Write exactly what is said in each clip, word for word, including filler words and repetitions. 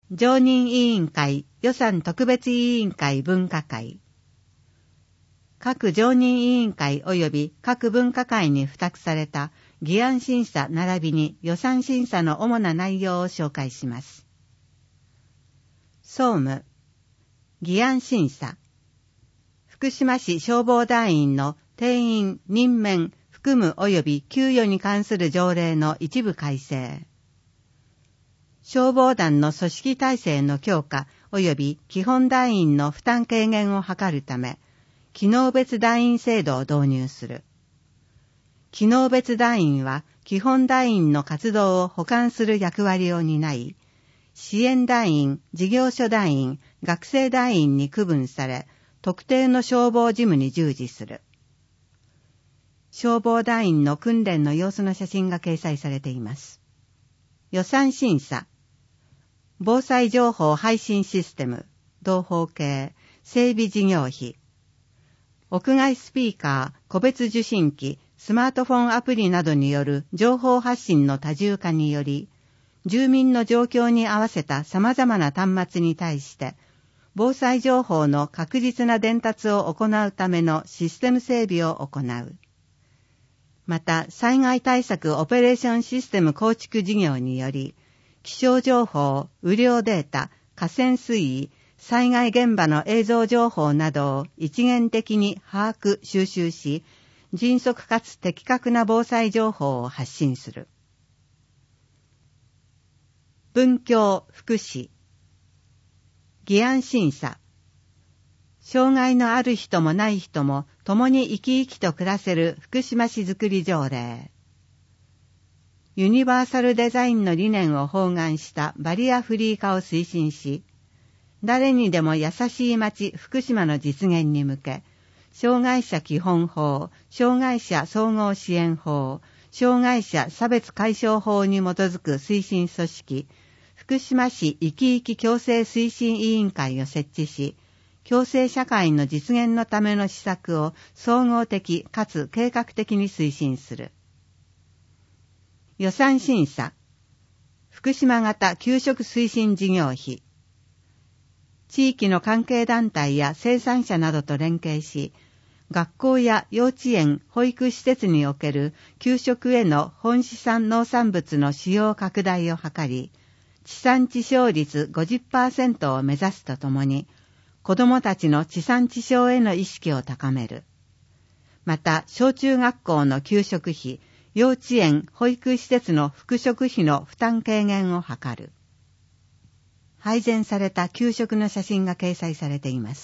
常任委員会予算特別委員会分科会。各常任委員会及び各分科会に付託された議案審査並びに予算審査の主な内容を紹介します。総務、議案審査、福島市消防団員の定員、任免、含む及び給与に関する条例の一部改正、消防団の組織体制の強化及び基本団員の負担軽減を図るため、機能別団員制度を導入する。機能別団員は基本団員の活動を補完する役割を担い、支援団員、事業所団員、学生団員に区分され、特定の消防事務に従事する。消防団員の訓練の様子の写真が掲載されています。予算審査、防災情報配信システム、同法系、整備事業費、屋外スピーカー、個別受信機、スマートフォンアプリなどによる情報発信の多重化により、住民の状況に合わせた様々な端末に対して、防災情報の確実な伝達を行うためのシステム整備を行う。また、災害対策オペレーションシステム構築事業により、気象情報、雨量データ、河川水位、災害現場の映像情報などを一元的に把握・収集し、迅速かつ的確な防災情報を発信する。文教・福祉、議案審査、障害のある人もない人も共に生き生きと暮らせる福島市づくり条例、ユニバーサルデザインの理念を包含したバリアフリー化を推進し、誰にでも優しい街福島の実現に向け、障害者基本法、障害者総合支援法、障害者差別解消法に基づく推進組織、福島市生き生き共生推進委員会を設置し、共生社会の実現のための施策を総合的かつ計画的に推進する。予算審査、福島型給食推進事業費、地域の関係団体や生産者などと連携し、学校や幼稚園、保育施設における給食への本市産農産物の使用拡大を図り、地産地消率 ごじゅっパーセント を目指すとともに、子どもたちの地産地消への意識を高める。また、小中学校の給食費、幼稚園・保育施設の副食費の負担軽減を図る。配膳された給食の写真が掲載されています。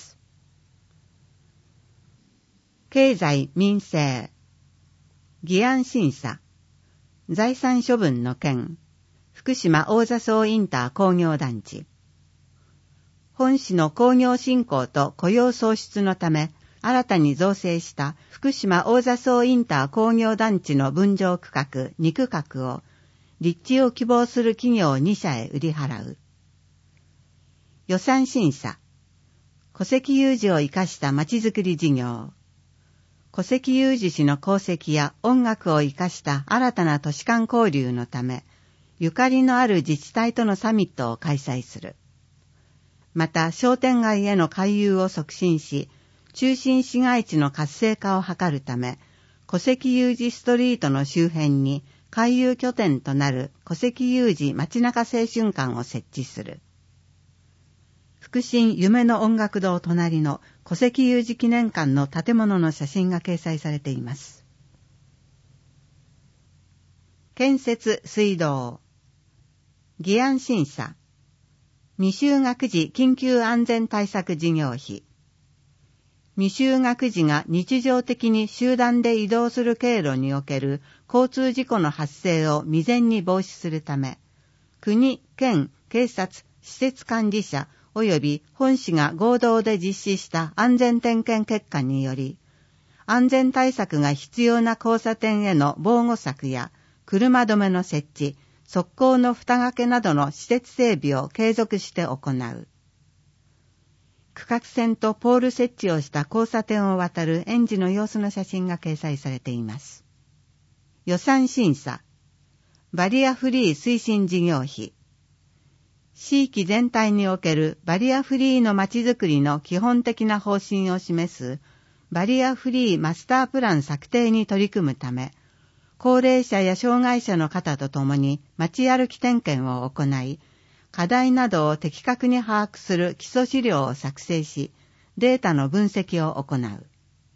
経済民生、議案審査、財産処分の件、福島大座荘インター工業団地。本市の工業振興と雇用創出のため、新たに造成した福島大座荘インター工業団地の分譲区画に区画を立地を希望する企業に社へ売り払う。予算審査、戸籍有事を生かしたまちづくり事業。戸籍有事士の功績や音楽を生かした新たな都市間交流のため、ゆかりのある自治体とのサミットを開催する。また、商店街への回遊を促進し、中心市街地の活性化を図るため、戸籍有事ストリートの周辺に回遊拠点となる戸籍有事街中青春館を設置する。福新夢の音楽堂隣の戸籍有事記念館の建物の写真が掲載されています。建設水道、議案審査、未就学児緊急安全対策事業費。未就学児が日常的に集団で移動する経路における交通事故の発生を未然に防止するため、国、県、警察、施設管理者及び本市が合同で実施した安全点検結果により、安全対策が必要な交差点への防護柵や車止めの設置、側溝の蓋掛けなどの施設整備を継続して行う。区画線とポール設置をした交差点を渡る園児の様子の写真が掲載されています。予算審査、バリアフリー推進事業費。 地域全体におけるバリアフリーのまちづくりの基本的な方針を示すバリアフリーマスタープラン策定に取り組むため、高齢者や障害者の方と共に街歩き点検を行い、課題などを的確に把握する基礎資料を作成し、データの分析を行う。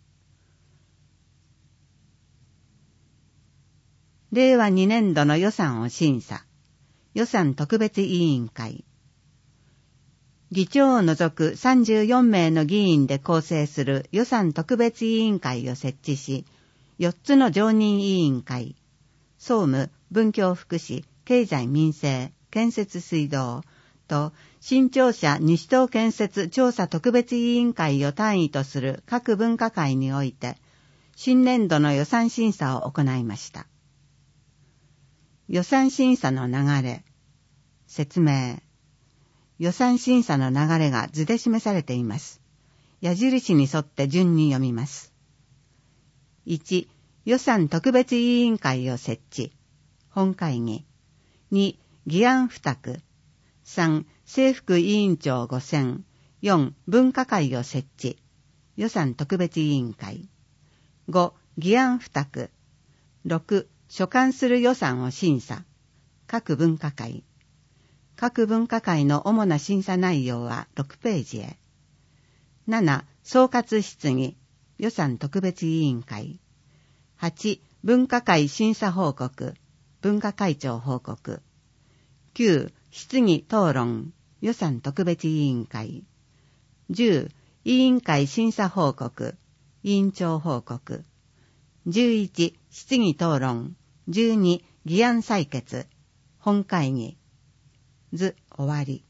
れいわにねんどの予算を審査。予算特別委員会。議長を除くさんじゅうよんめいの議員で構成する予算特別委員会を設置し、よっつの常任委員会、総務、文教福祉、経済民生、建設水道と新庁舎西東建設調査特別委員会を単位とする各分科会において、新年度の予算審査を行いました。予算審査の流れ、説明。予算審査の流れが図で示されています。矢印に沿って順に読みます。いち、予算特別委員会を設置。本会議。に、議案付託。さん、政副委員長ご選。よん、分科会を設置。予算特別委員会。ご、議案付託。ろく、所管する予算を審査。各分科会。各分科会の主な審査内容はろくページへ。なな、総括質疑。予算特別委員会。はち、分科会審査報告。分科会長報告。きゅう、質疑討論。予算特別委員会。じゅう、委員会審査報告。委員長報告。じゅういち、質疑討論。じゅうに、議案採決。本会議。図終わり。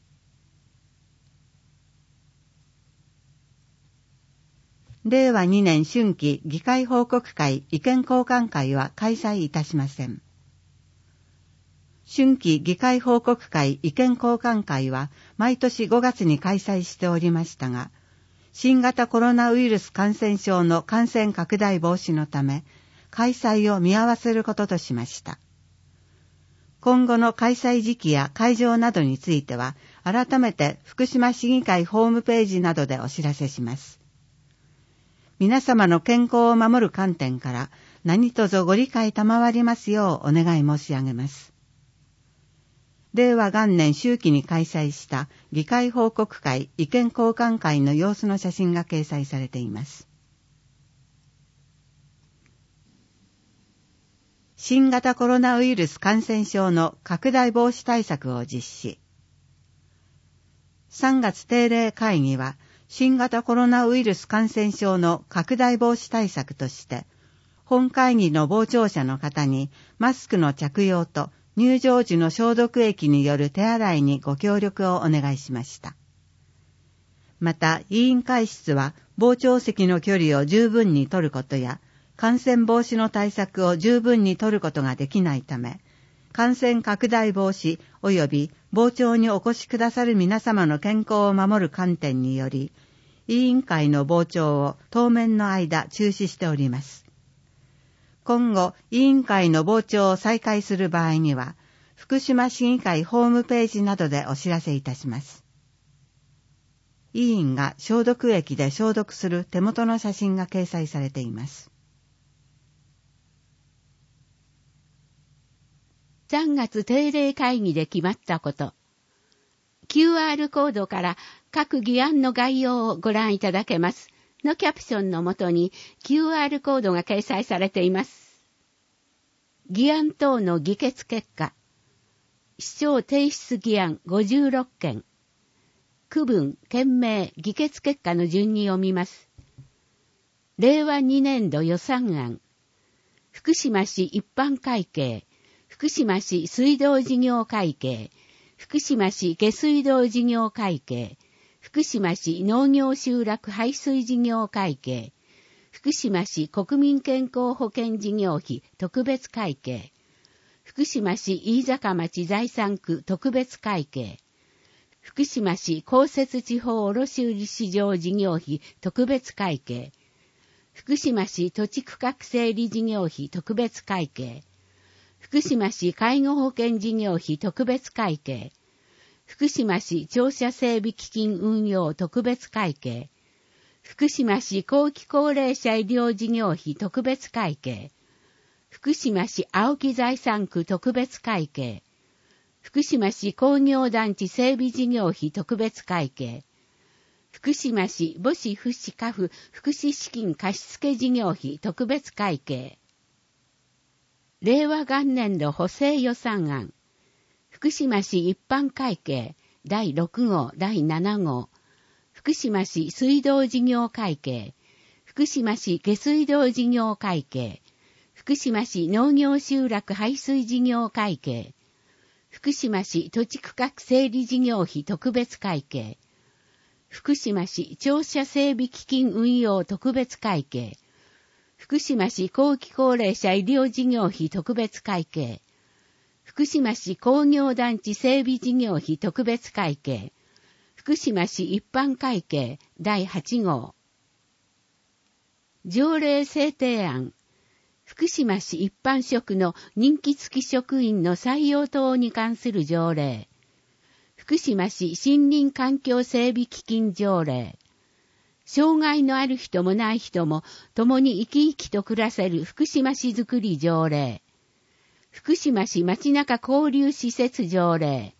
れいわにねん春季議会報告会意見交換会は開催いたしません。春季議会報告会意見交換会は毎年ごがつに開催しておりましたが、新型コロナウイルス感染症の感染拡大防止のため、開催を見合わせることとしました。今後の開催時期や会場などについては、改めて福島市議会ホームページなどでお知らせします。皆様の健康を守る観点から何卒ご理解賜りますようお願い申し上げます。れいわ元年秋季に開催した議会報告会意見交換会の様子の写真が掲載されています。新型コロナウイルス感染症の拡大防止対策を実施。さんがつ定例会議は、新型コロナウイルス感染症の拡大防止対策として、本会議の傍聴者の方にマスクの着用と入場時の消毒液による手洗いにご協力をお願いしました。また、委員会室は傍聴席の距離を十分に取ることや、感染防止の対策を十分に取ることができないため、感染拡大防止及び傍聴にお越しくださる皆様の健康を守る観点により、委員会の傍聴を当面の間中止しております。今後、委員会の傍聴を再開する場合には、福島市議会ホームページなどでお知らせいたします。委員が消毒液で消毒する手元の写真が掲載されています。 さんがつ定例会議で決まったこと。キューアール コードから各議案の概要をご覧いただけますのキャプションのもとに キューアール コードが掲載されています。議案等の議決結果。市長提出議案ごじゅうろっけん。区分、県名、議決結果の順に読みます。れいわにねんど予算案。福島市一般会計。福島市水道事業会計、福島市下水道事業会計、福島市農業集落排水事業会計、福島市国民健康保険事業費特別会計、福島市飯坂町財産区特別会計、福島市公設地方卸売市場事業費特別会計、福島市土地区画整理事業費特別会計、福島市介護保険事業費特別会計、 福島市庁舎整備基金運用特別会計、福島市後期高齢者医療事業費特別会計、福島市青木財産区特別会計、福島市工業団地整備事業費特別会計、福島市母子福祉家父福祉資金貸付事業費特別会計。令和元年度補正予算案、福島市一般会計だいろく号だいなな号、福島市水道事業会計、福島市下水道事業会計、福島市農業集落排水事業会計、福島市土地区画整理事業費特別会計、福島市庁舎整備基金運用特別会計、福島市後期高齢者医療事業費特別会計、福島市工業団地整備事業費特別会計、福島市一般会計だいはち号。条例制定案、福島市一般職の任期付き職員の採用等に関する条例、福島市森林環境整備基金条例、障害のある人もない人も共に生き生きと暮らせる福島市づくり条例、福島市街中交流施設条例、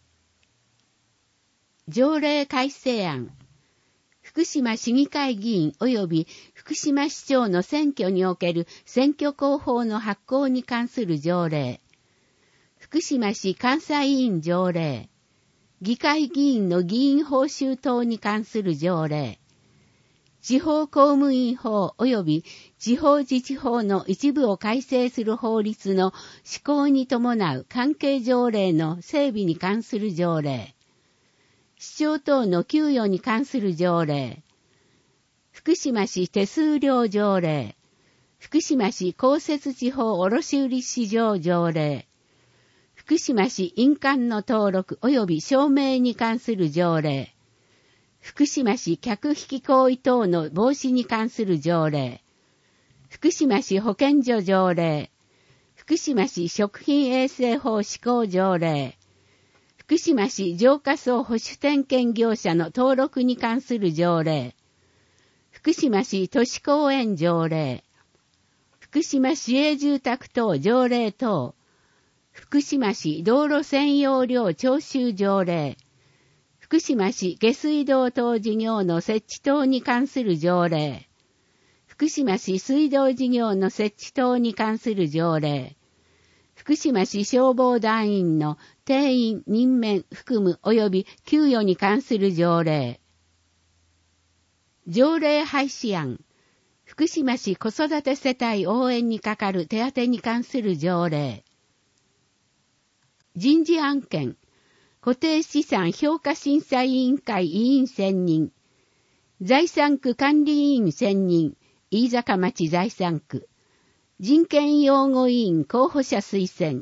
条例改正案、福島市議会議員及び福島市長の選挙における選挙公報の発行に関する条例、福島市監査委員条例、議会議員の議員報酬等に関する条例、地方公務員法及び地方自治法の一部を改正する法律の施行に伴う関係条例の整備に関する条例、市長等の給与に関する条例、福島市手数料条例、福島市公設地方卸売市場条例、福島市印鑑の登録及び証明に関する条例、福島市客引き行為等の防止に関する条例、福島市保健所条例、福島市食品衛生法施行条例、福島市浄化槽保守点検業者の登録に関する条例、福島市都市公園条例、福島市営住宅等条例等、福島市道路専用料徴収条例、福島市下水道等事業の設置等に関する条例、福島市水道事業の設置等に関する条例、福島市消防団員の定員任免含む及び給与に関する条例、条例廃止案、福島市子育て世帯応援にかかる手当に関する条例、人事案件、固定資産評価審査委員会委員選任、財産区管理委員選任、飯坂町財産区、人権擁護委員候補者推薦。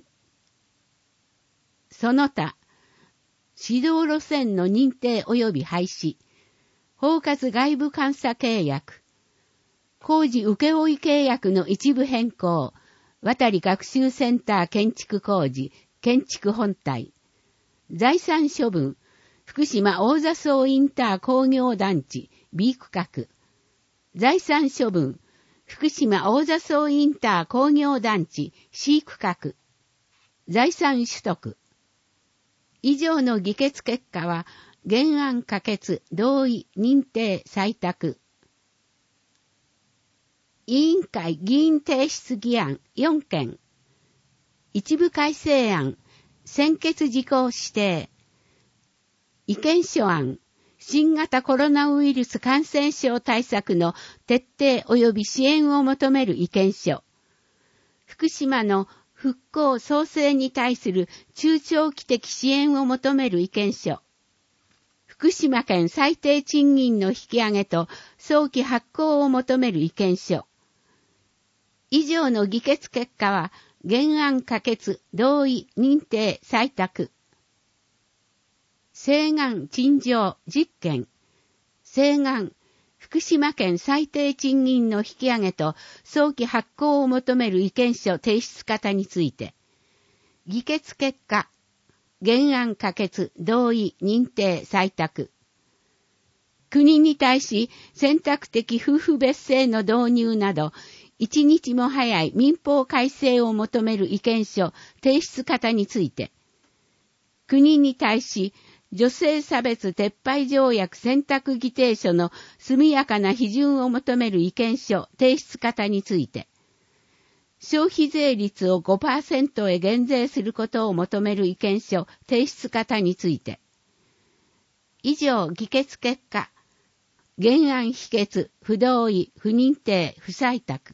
その他、指導路線の認定及び廃止、包括外部監査契約、工事請負契約の一部変更、渡り学習センター建築工事、建築本体、財産処分、福島大座荘インター工業団地 B 区画、財産処分、福島大座荘インター工業団地 C 区画、財産取得。以上の議決結果は、原案可決、同意、認定、採択。委員会議員提出議案よんけん。一部改正案、専決事項指定。意見書案、新型コロナウイルス感染症対策の徹底及び支援を求める意見書。福島の復興創生に対する中長期的支援を求める意見書。福島県最低賃金の引き上げと早期発行を求める意見書。以上の議決結果は、原案可決、同意、認定、採択。請願陳情じゅっけん。請願、福島県最低賃金の引き上げと早期発行を求める意見書提出方について、議決結果、 原案可決、同意、認定、採択。国に対し選択的夫婦別姓の導入など、一日も早い民法改正を求める意見書提出方について、国に対し女性差別撤廃条約選択議定書の速やかな批准を求める意見書提出方について、消費税率を ごパーセント へ減税することを求める意見書提出方について、以上議決結果、原案否決、不同意、不認定、不採択。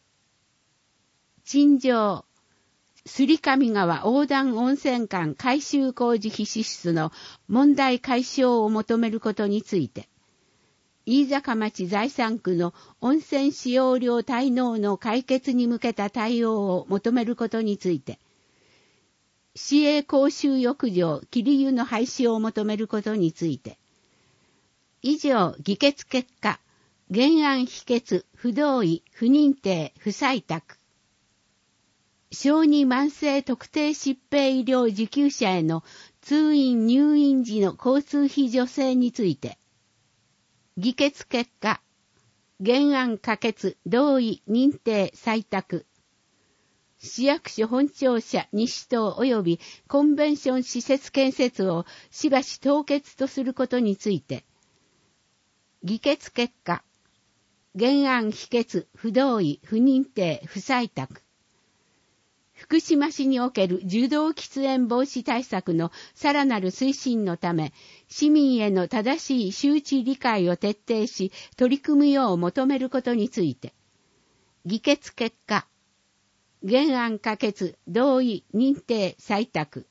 陳情、すりかみ川横断温泉間改修工事費支出の問題解消を求めることについて、飯坂町財産区の温泉使用料滞納の解決に向けた対応を求めることについて、市営公衆浴場桐湯の廃止を求めることについて、以上議決結果、原案否決、不同意、不認定、不採択。小児慢性特定疾病医療受給者への通院入院時の交通費助成について、議決結果、原案可決、同意、認定、採択。市役所本庁舎西棟及びコンベンション施設建設をしばし凍結とすることについて、議決結果、原案否決、不同意、不認定、不採択。福島市における受動喫煙防止対策のさらなる推進のため、市民への正しい周知理解を徹底し、取り組むよう求めることについて、議決結果、原案可決、同意、認定、採択。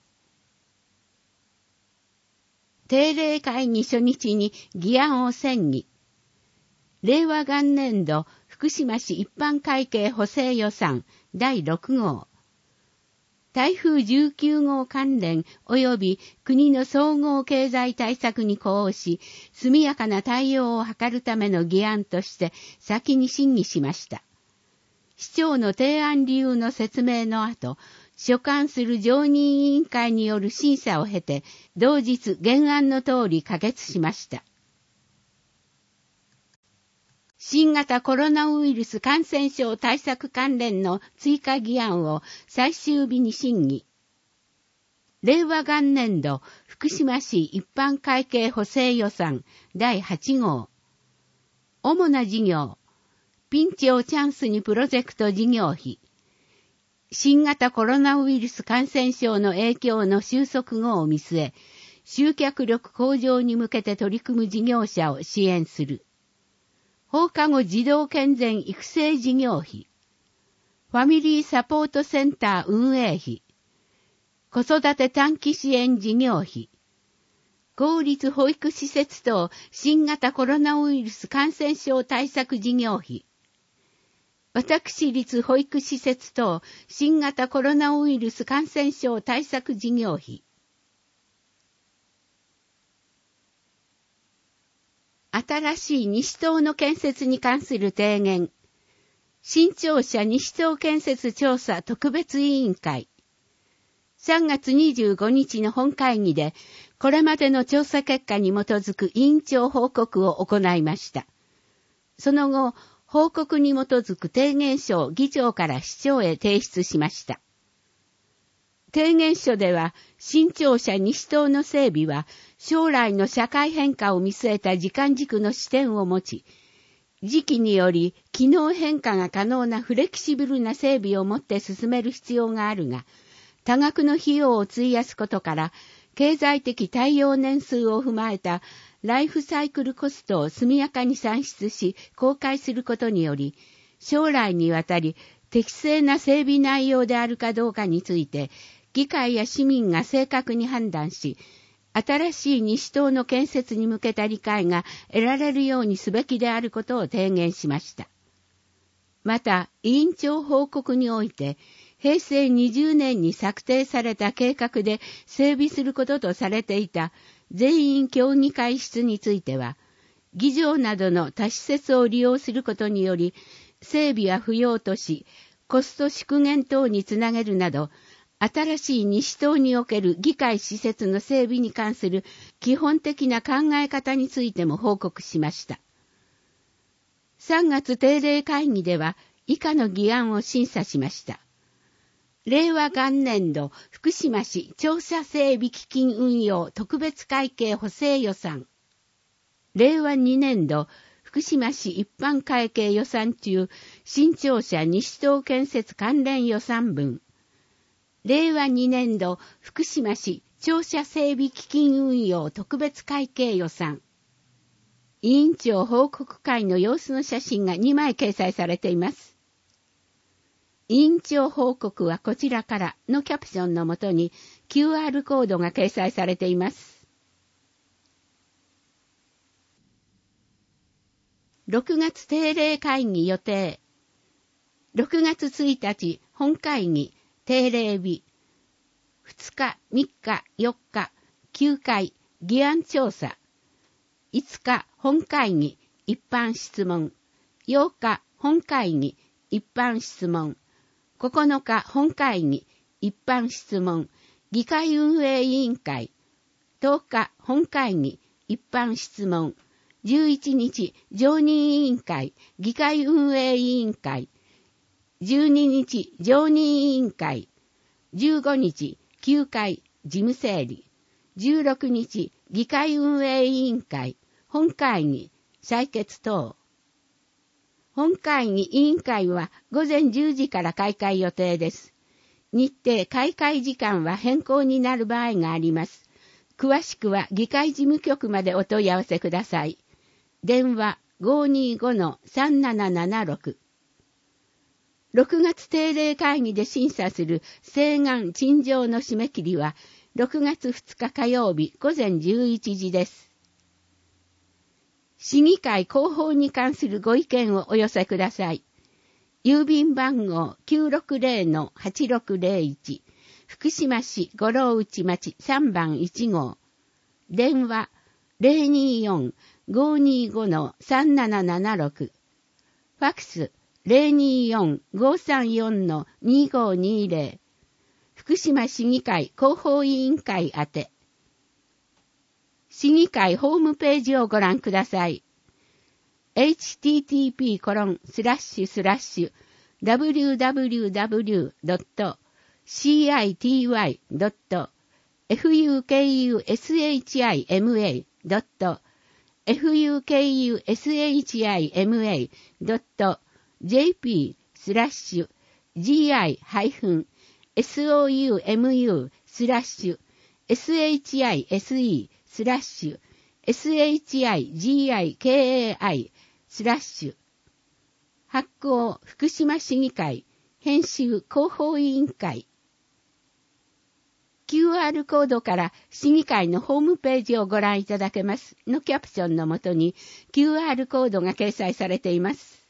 定例会議初日に議案を選議。令和元年度福島市一般会計補正予算だいろく号。台風じゅうきゅう号関連及び国の総合経済対策に呼応し、速やかな対応を図るための議案として先に審議しました。市長の提案理由の説明の後、所管する常任委員会による審査を経て、同日原案の通り可決しました。新型コロナウイルス感染症対策関連の追加議案を最終日に審議。令和元年度福島市一般会計補正予算だいはち号。主な事業、ピンチをチャンスにプロジェクト事業費。新型コロナウイルス感染症の影響の収束後を見据え、集客力向上に向けて取り組む事業者を支援する。放課後児童健全育成事業費、ファミリーサポートセンター運営費、子育て短期支援事業費、公立保育施設等新型コロナウイルス感染症対策事業費、私立保育施設等新型コロナウイルス感染症対策事業費、新しい西棟の建設に関する提言。新庁舎西棟建設調査特別委員会。さんがつにじゅうごにちの本会議で、これまでの調査結果に基づく委員長報告を行いました。その後、報告に基づく提言書を議長から市長へ提出しました。提言書では、新庁舎西棟の整備は、将来の社会変化を見据えた時間軸の視点を持ち、時期により機能変化が可能なフレキシブルな整備をもって進める必要があるが、多額の費用を費やすことから、経済的耐用年数を踏まえたライフサイクルコストを速やかに算出し、公開することにより、将来にわたり適正な整備内容であるかどうかについて、議会や市民が正確に判断し、新しい西棟の建設に向けた理解が得られるようにすべきであることを提言しました。また、委員長報告において、へいせいにじゅうねんに策定された計画で整備することとされていた全員協議会室については、議場などの他施設を利用することにより、整備は不要とし、コスト縮減等につなげるなど、 新しい西東における議会施設の整備に関する基本的な考え方についても報告しました。さんがつ定例会議では以下の議案を審査しました。令和元年度福島市庁舎整備基金運用特別会計補正予算。令和にねん度福島市一般会計予算中新庁舎西東建設関連予算分。令和にねん度福島市庁舎整備基金運用特別会計予算。委員長報告会の様子の写真がにまい掲載されています。委員長報告はこちらからのキャプションのもとに キューアール コードが掲載されています。ろくがつ定例会議予定。ろくがつついたち本会議定例日。ふつか、みっか、よっか、きゅうかい議案調査。いつか本会議一般質問。ようか本会議一般質問。ここのか本会議一般質問。議会運営委員会。とおか本会議一般質問。じゅういちにち常任委員会議会運営委員会。じゅうににち常任委員会。じゅうごにちきゅうかい事務整理。じゅうろくにち議会運営委員会。本会議採決等。本会議委員会はごぜんじゅうじから開会予定です。日程開会時間は変更になる場合があります。詳しくは議会事務局までお問い合わせください。電話 ごーにーごのさんななななろく。ろくがつ定例会議で審査する請願陳情の締め切りはろくがつふつか火曜日ごぜんじゅういちじです。市議会広報に関するご意見をお寄せください。郵便番号 きゅうろくぜろのはちろくぜろいち 福島市五郎内町さんばんいちごう。電話 ゼロにーよん ごーにーごのさんななななろく。ファックス ゼロにーよん ごーさんよんのにーごーにーぜろ。福島市議会広報委員会宛て。市議会ホームページをご覧ください。エイチティーティーピーコロンスラッシュスラッシュダブリューダブリューダブリュードットシーアイティーワイドットエフユーケーユーエスエイチアイエムエードットエフユーケーユーエスエイチアイエムエードットジェーピースラッシュジーアイハイフンエスオーユーエムユースラッシュエスエイチアイエスイースラッシュ エスエイチアイジーアイケーエーアイ スラッシュ発行福島市議会編集広報委員会。キューアール コードから市議会のホームページをご覧いただけますのキャプションのもとに キューアール コードが掲載されています。